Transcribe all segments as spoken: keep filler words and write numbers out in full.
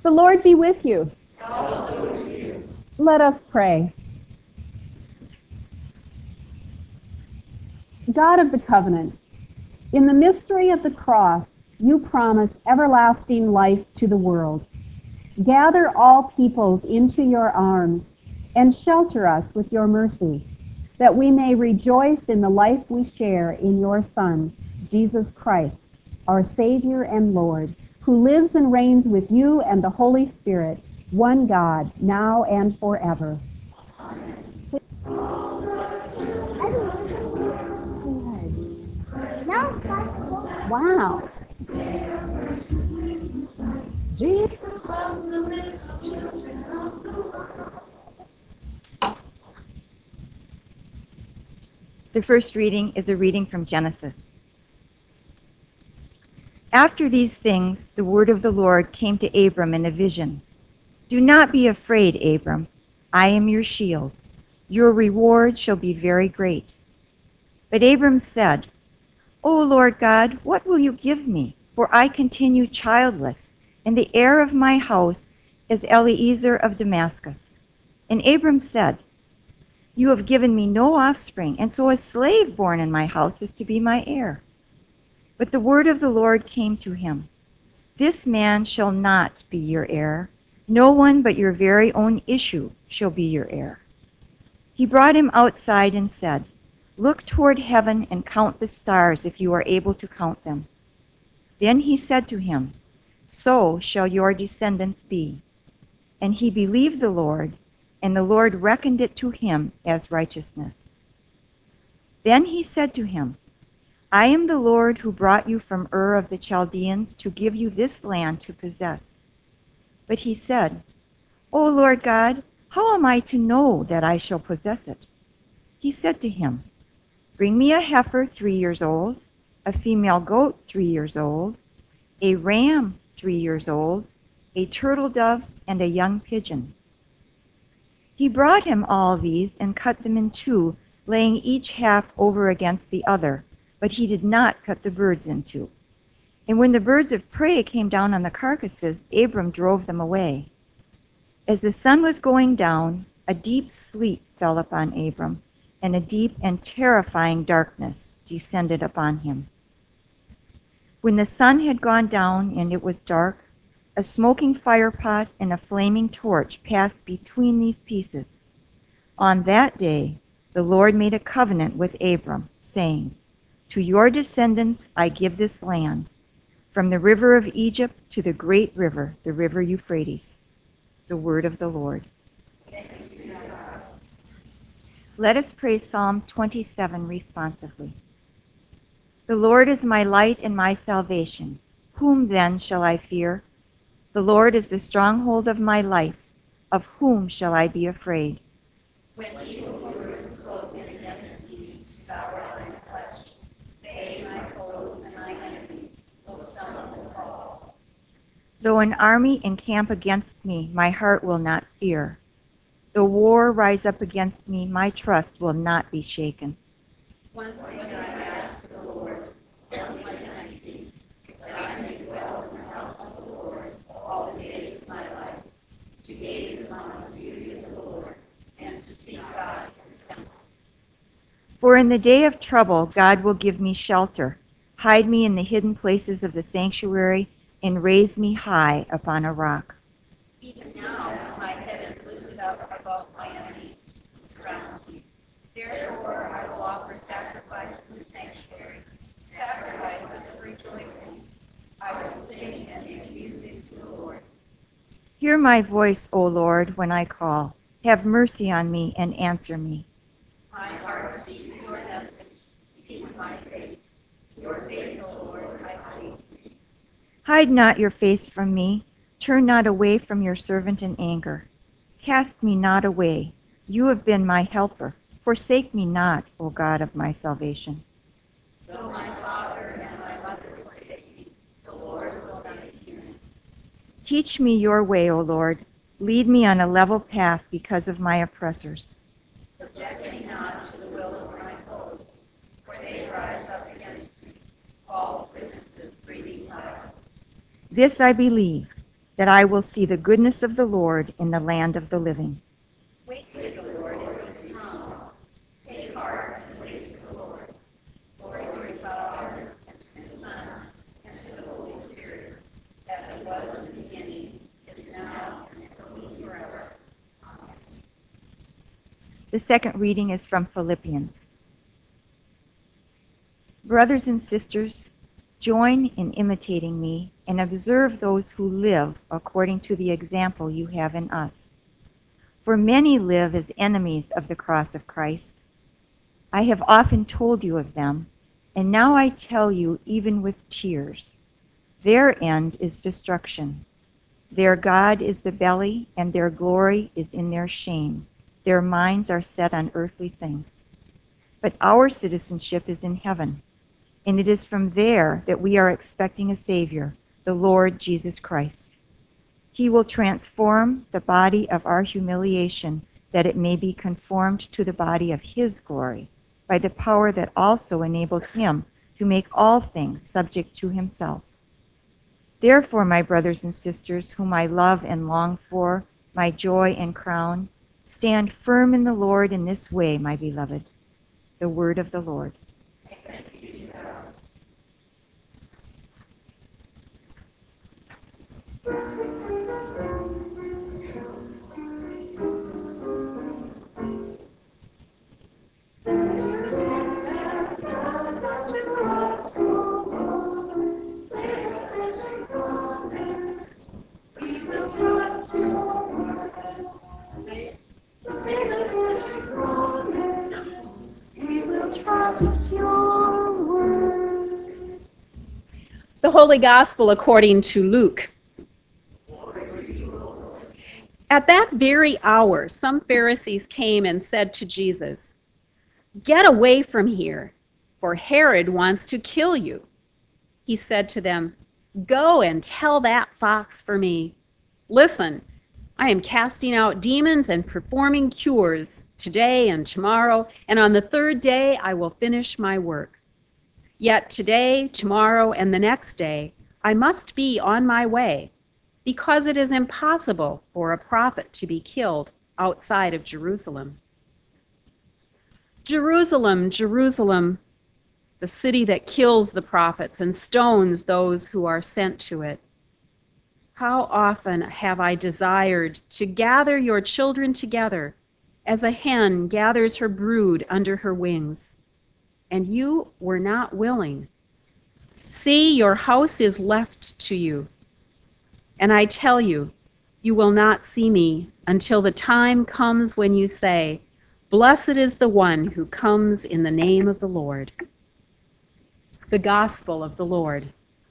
The Lord be with you. Also with you. Let us pray. God of the covenant, in the mystery of the cross, you promised everlasting life to the world. Gather all peoples into your arms and shelter us with your mercy, that we may rejoice in the life we share in your Son, Jesus Christ, our Savior and Lord, who lives and reigns with you and the Holy Spirit, one God, now and forever. Wow. Jesus. The first reading is a reading from Genesis. After these things, the word of the Lord came to Abram in a vision. Do not be afraid, Abram. I am your shield. Your reward shall be very great. But Abram said, O Lord God, what will you give me? For I continue childless, and the heir of my house is Eliezer of Damascus. And Abram said, You have given me no offspring, and so a slave born in my house is to be my heir. But the word of the Lord came to him. This man shall not be your heir. No one but your very own issue shall be your heir. He brought him outside and said, Look toward heaven and count the stars if you are able to count them. Then he said to him, So shall your descendants be. And he believed the Lord, and the Lord reckoned it to him as righteousness. Then he said to him, I am the Lord who brought you from Ur of the Chaldeans to give you this land to possess. But he said, O Lord God, how am I to know that I shall possess it? He said to him, Bring me a heifer three years old, a female goat three years old, a ram three years old, a turtle dove, and a young pigeon. He brought him all these and cut them in two, laying each half over against the other, but he did not cut the birds in two. And when the birds of prey came down on the carcasses, Abram drove them away. As the sun was going down, a deep sleep fell upon Abram, and a deep and terrifying darkness descended upon him. When the sun had gone down and it was dark, a smoking firepot and a flaming torch passed between these pieces. On that day, the Lord made a covenant with Abram, saying, To your descendants I give this land, from the river of Egypt to the great river, the river Euphrates. The word of the Lord. Let us pray Psalm twenty-seven responsively. The Lord is my light and my salvation. Whom then shall I fear? The Lord is the stronghold of my life. Of whom shall I be afraid? When evildoers clothed in enmity devour my flesh, they, my foes and my enemies, will stumble and fall. Though an army encamp against me, my heart will not fear. Though war rise up against me, my trust will not be shaken. One thing I ask of the Lord, one thing I seek, that I may dwell in the house of the Lord all the days of my life, to gaze upon the beauty of the Lord, and to seek God in the temple. For in the day of trouble God will give me shelter, hide me in the hidden places of the sanctuary, and raise me high upon a rock. Even now my head is lifted up above my enemies who surround me. Therefore I will offer sacrifice in the sanctuary, sacrifices of rejoicing. I will sing and make music to the Lord. Hear my voice, O Lord, when I call. Have mercy on me and answer me. My heart seeks your message, seeks my face. Your face, O Lord, I seek. Hide not your face from me. Turn not away from your servant in anger. Cast me not away. You have been my helper. Forsake me not, O God of my salvation. Though my father and my mother forsake me, the Lord will not hear me. Teach me your way, O Lord. Lead me on a level path because of my oppressors. Subject me not to the will of my foes, for they rise up against me, false witnesses breathing fire. This I believe, that I will see the goodness of the Lord in the land of the living. Wait for the Lord and be strong. Take heart and wait for the Lord. Glory to the Father, and to the Son, and to the Holy Spirit, as it was in the beginning, is now, and will be forever. Amen. The second reading is from Philippians. Brothers and sisters, join in imitating me and observe those who live according to the example you have in us. For many live as enemies of the cross of Christ. I have often told you of them, and now I tell you even with tears. Their end is destruction. Their God is the belly, and their glory is in their shame. Their minds are set on earthly things. But our citizenship is in heaven, and it is from there that we are expecting a Savior, the Lord Jesus Christ. He will transform the body of our humiliation that it may be conformed to the body of his glory, by the power that also enables him to make all things subject to himself. Therefore, my brothers and sisters, whom I love and long for, my joy and crown, stand firm in the Lord in this way, my beloved. The word of the Lord. The Holy Gospel according to Luke. At that very hour, some Pharisees came and said to Jesus, "Get away from here, for Herod wants to kill you." He said to them, "Go and tell that fox for me. Listen, I am casting out demons and performing cures today and tomorrow, and on the third day I will finish my work. Yet today, tomorrow, and the next day I must be on my way, because it is impossible for a prophet to be killed outside of Jerusalem. Jerusalem, Jerusalem, the city that kills the prophets and stones those who are sent to it. How often have I desired to gather your children together as a hen gathers her brood under her wings, and you were not willing. See, your house is left to you. And I tell you, you will not see me until the time comes when you say, 'Blessed is the one who comes in the name of the Lord.'" The Gospel of the Lord.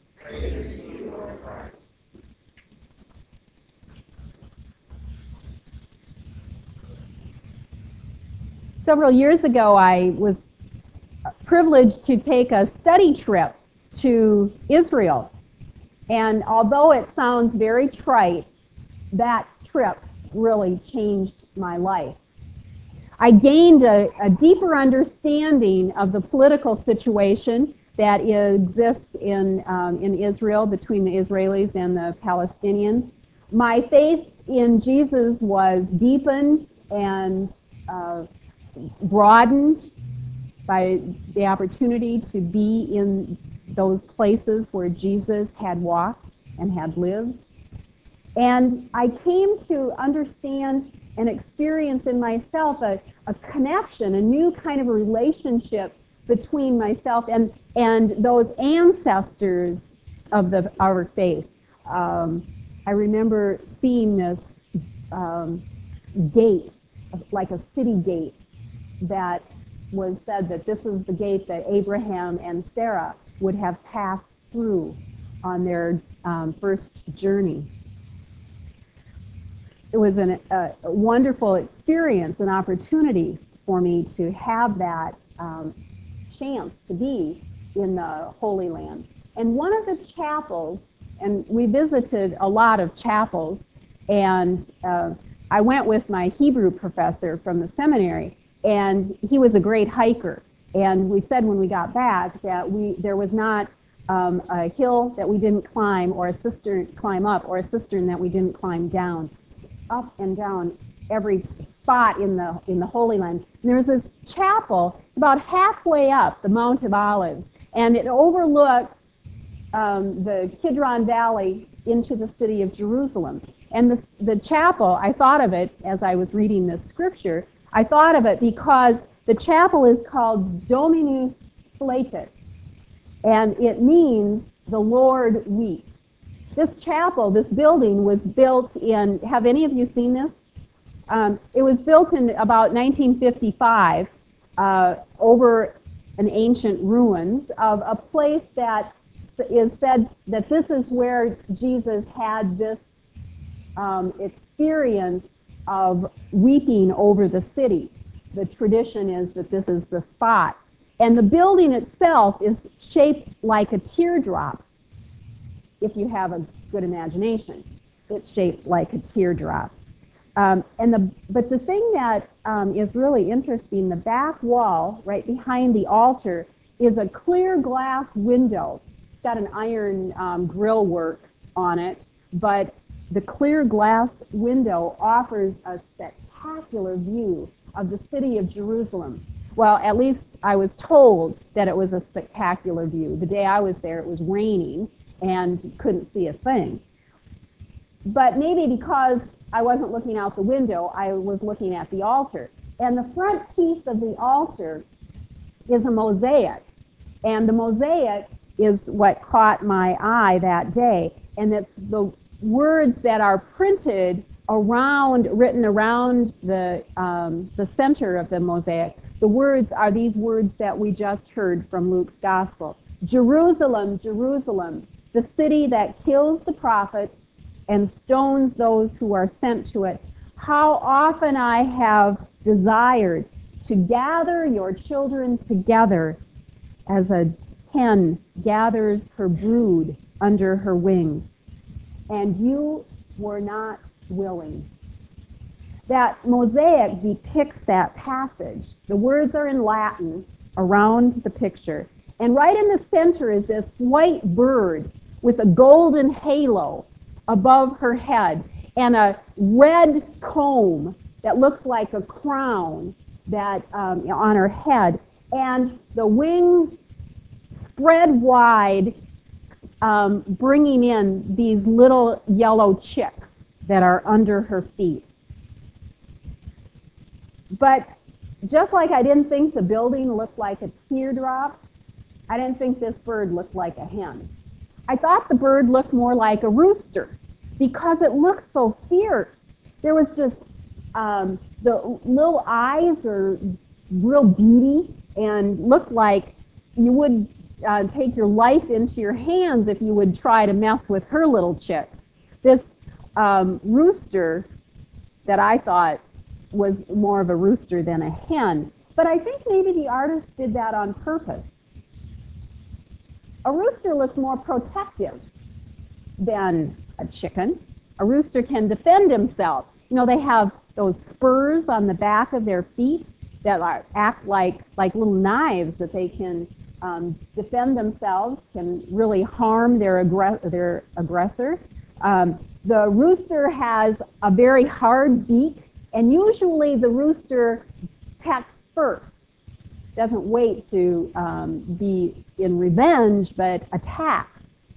Several years ago, I was privileged to take a study trip to Israel. And although it sounds very trite, that trip really changed my life. I gained a, a deeper understanding of the political situation that exists in, um, in Israel between the Israelis and the Palestinians. My faith in Jesus was deepened and uh, broadened by the opportunity to be in those places where Jesus had walked and had lived. And I came to understand and experience in myself a, a connection, a new kind of a relationship between myself and, and those ancestors of the, our faith. Um, I remember seeing this um, gate, like a city gate, that was said that this is the gate that Abraham and Sarah would have passed through on their um, first journey. It was an, a, a wonderful experience, an opportunity for me to have that um, chance to be in the Holy Land. And one of the chapels, and we visited a lot of chapels, and uh, I went with my Hebrew professor from the seminary, and he was a great hiker. And we said when we got back that we there was not um, a hill that we didn't climb, or a cistern climb up, or a cistern that we didn't climb down. Up and down every spot in the in the Holy Land. And there's this chapel about halfway up the Mount of Olives, and it overlooks um, the Kidron Valley into the city of Jerusalem. And the, the chapel, I thought of it as I was reading this scripture, I thought of it because the chapel is called Dominus Flatus, and it means the Lord weeps. This chapel, this building, was built in, have any of you seen this? Um, it was built in about nineteen fifty-five uh, over an ancient ruins of a place that is said that this is where Jesus had this um, experience of weeping over the city. The tradition is that this is the spot. And the building itself is shaped like a teardrop, if you have a good imagination. It's shaped like a teardrop. Um, and the, but the thing that um, is really interesting, the back wall, right behind the altar, is a clear glass window. It's got an iron um, grill work on it, but the clear glass window offers a spectacular view of the city of Jerusalem. Well, at least I was told that it was a spectacular view. The day I was there, it was raining and couldn't see a thing. But maybe because I wasn't looking out the window, I was looking at the altar. And the front piece of the altar is a mosaic. And the mosaic is what caught my eye that day. And it's the words that are printed around, written around the, um, the center of the mosaic. The words are these words that we just heard from Luke's gospel. Jerusalem, Jerusalem, the city that kills the prophets and stones those who are sent to it. How often I have desired to gather your children together as a hen gathers her brood under her wings, and you were not willing. That mosaic depicts that passage. The words are in Latin around the picture. And right in the center is this white bird with a golden halo above her head and a red comb that looks like a crown that um, on her head. And the wings spread wide, um, bringing in these little yellow chicks that are under her feet. But just like I didn't think the building looked like a teardrop, I didn't think this bird looked like a hen. I thought the bird looked more like a rooster because it looked so fierce. There was just, um, the little eyes are real beady and looked like you would uh, take your life into your hands if you would try to mess with her little chicks. This um, rooster that I thought was more of a rooster than a hen. But I think maybe the artist did that on purpose. A rooster looks more protective than a chicken. A rooster can defend himself. You know, they have those spurs on the back of their feet that are, act like, like little knives that they can um, defend themselves, can really harm their, aggra- their aggressor. Um, the rooster has a very hard beak, and usually the rooster pecks first, doesn't wait to um, be in revenge, but attacks.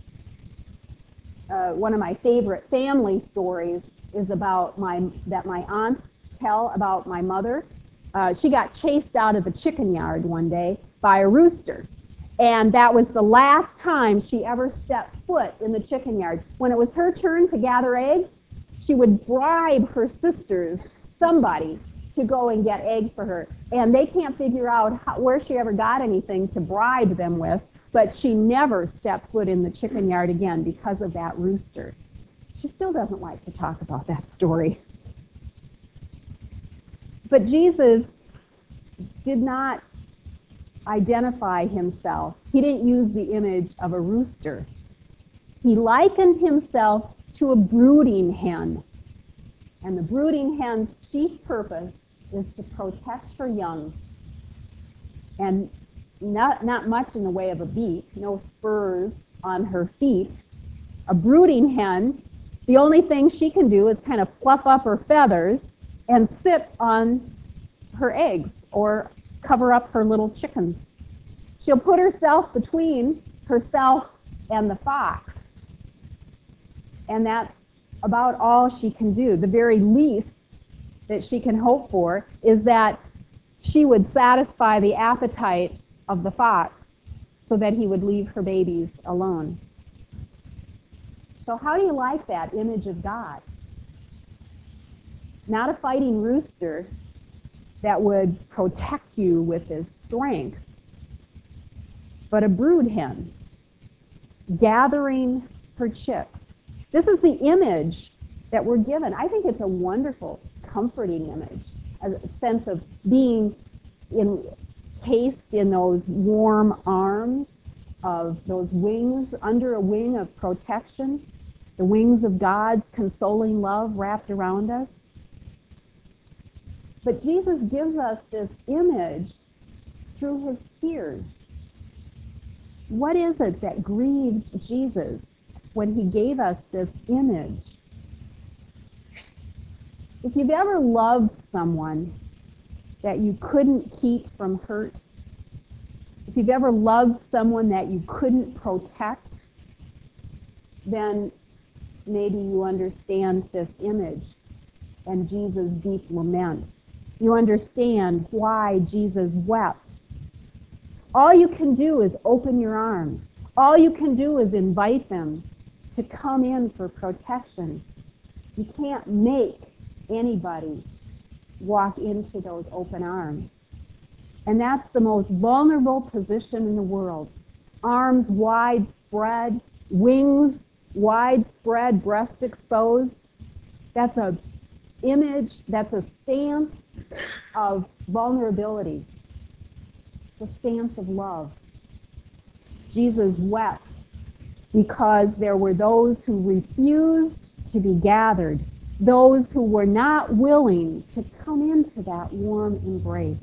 Uh, one of my favorite family stories is about my that my aunts tell about my mother. Uh, she got chased out of the chicken yard one day by a rooster, and that was the last time she ever stepped foot in the chicken yard. When it was her turn to gather eggs, she would bribe her sisters, somebody, to go and get eggs for her. And they can't figure out how, where she ever got anything to bribe them with, but she never stepped foot in the chicken yard again because of that rooster. She still doesn't like to talk about that story. But Jesus did not identify himself. He didn't use the image of a rooster. He likened himself to a brooding hen. And the brooding hen's chief purpose is to protect her young and not, not much in the way of a beak, no spurs on her feet. A brooding hen, the only thing she can do is kind of fluff up her feathers and sit on her eggs or cover up her little chickens. She'll put herself between herself and the fox. And that's about all she can do. The very least that she can hope for is that she would satisfy the appetite of the fox so that he would leave her babies alone. So how do you like that image of God? Not a fighting rooster that would protect you with his strength, but a brood hen gathering her chicks. This is the image that we're given. I think it's a wonderful, comforting image, a sense of being encased in those warm arms, of those wings, under a wing of protection, the wings of God's consoling love wrapped around us. But Jesus gives us this image through his tears. What is it that grieved Jesus when he gave us this image? If you've ever loved someone that you couldn't keep from hurt, if you've ever loved someone that you couldn't protect, then maybe you understand this image and Jesus' deep lament. You understand why Jesus wept. All you can do is open your arms. All you can do is invite them to come in for protection. You can't make anybody walk into those open arms. And that's the most vulnerable position in the world. Arms wide spread, wings wide spread, breast exposed. That's a image, that's a stance of vulnerability. It's a stance of love. Jesus wept because there were those who refused to be gathered, those who were not willing to come into that warm embrace.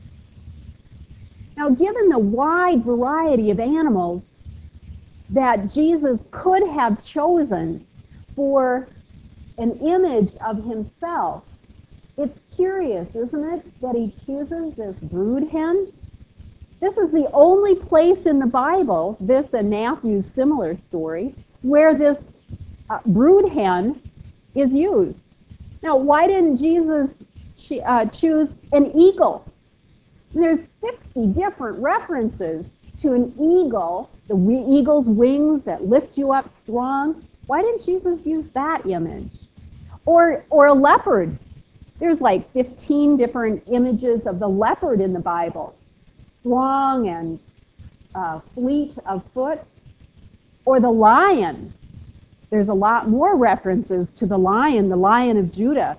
Now, given the wide variety of animals that Jesus could have chosen for an image of himself, it's curious, isn't it, that he chooses this brood hen? This is the only place in the Bible, this and Matthew's similar story, where this uh, brood hen is used. Now, why didn't Jesus uh, choose an eagle? And there's sixty different references to an eagle, the eagle's wings that lift you up strong. Why didn't Jesus use that image? Or, or a leopard. There's like fifteen different images of the leopard in the Bible, strong and uh, fleet of foot. Or the lion. There's a lot more references to the lion, the Lion of Judah.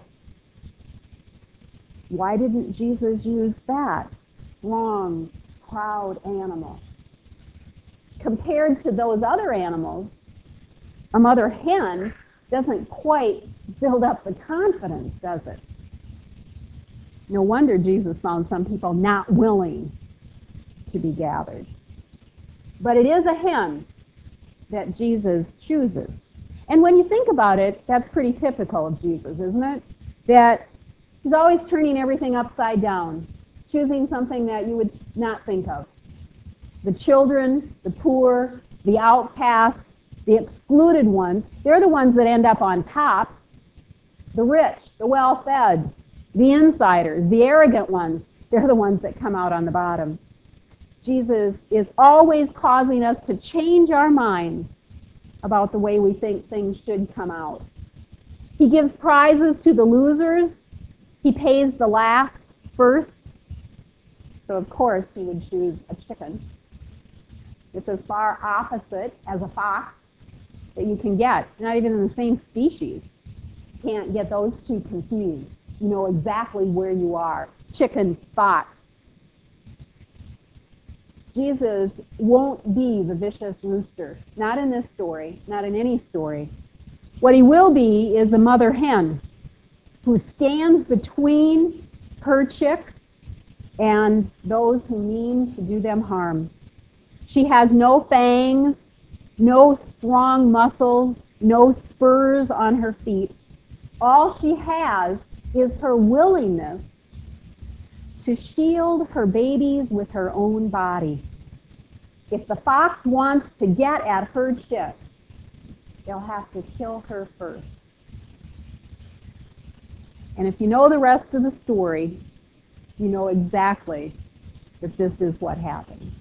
Why didn't Jesus use that strong, proud animal? Compared to those other animals, a mother hen doesn't quite build up the confidence, does it? No wonder Jesus found some people not willing to be gathered. But it is a hen that Jesus chooses. And when you think about it, that's pretty typical of Jesus, isn't it? That he's always turning everything upside down, choosing something that you would not think of. The children, the poor, the outcasts, the excluded ones, they're the ones that end up on top. The rich, the well-fed, the insiders, the arrogant ones, they're the ones that come out on the bottom. Jesus is always causing us to change our minds about the way we think things should come out. He gives prizes to the losers. He pays the last first. So, of course, he would choose a chicken. It's as far opposite as a fox that you can get. Not even in the same species. You can't get those two confused. You know exactly where you are. Chicken, fox. Jesus won't be the vicious rooster. Not in this story. Not in any story. What he will be is a mother hen who stands between her chicks and those who mean to do them harm. She has no fangs, no strong muscles, no spurs on her feet. All she has is her willingness to shield her babies with her own body. If the fox wants to get at her chick, they'll have to kill her first. And if you know the rest of the story, you know exactly that this is what happened.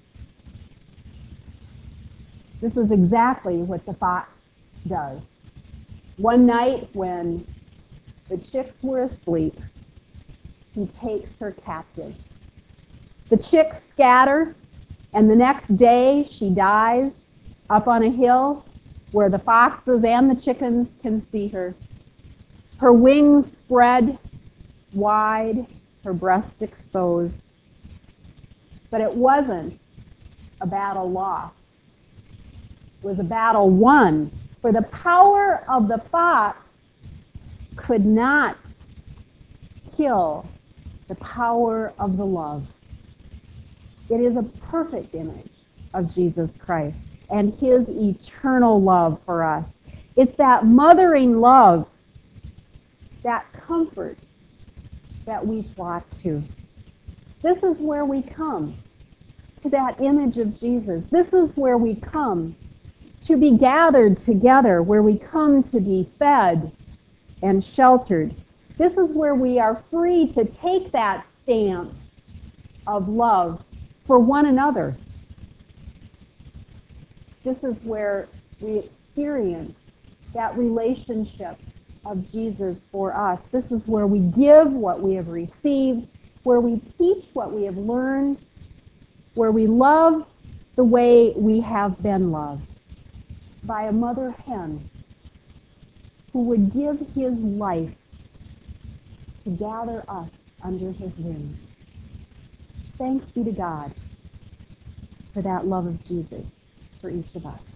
This is exactly what the fox does. One night when the chicks were asleep, he takes her captive. The chicks scatter, and the next day she dies up on a hill where the foxes and the chickens can see her. Her wings spread wide, her breast exposed. But it wasn't a battle lost. It was a battle won, for the power of the fox could not kill the power of the love. It is a perfect image of Jesus Christ and his eternal love for us. It's that mothering love, that comfort that we flock to. This is where we come, to that image of Jesus. This is where we come to be gathered together, where we come to be fed and sheltered. This is where we are free to take that stance of love for one another. This is where we experience that relationship of Jesus for us. This is where we give what we have received, where we teach what we have learned, where we love the way we have been loved by a mother hen who would give his life to gather us under his wings. Thanks be to God for that love of Jesus for each of us.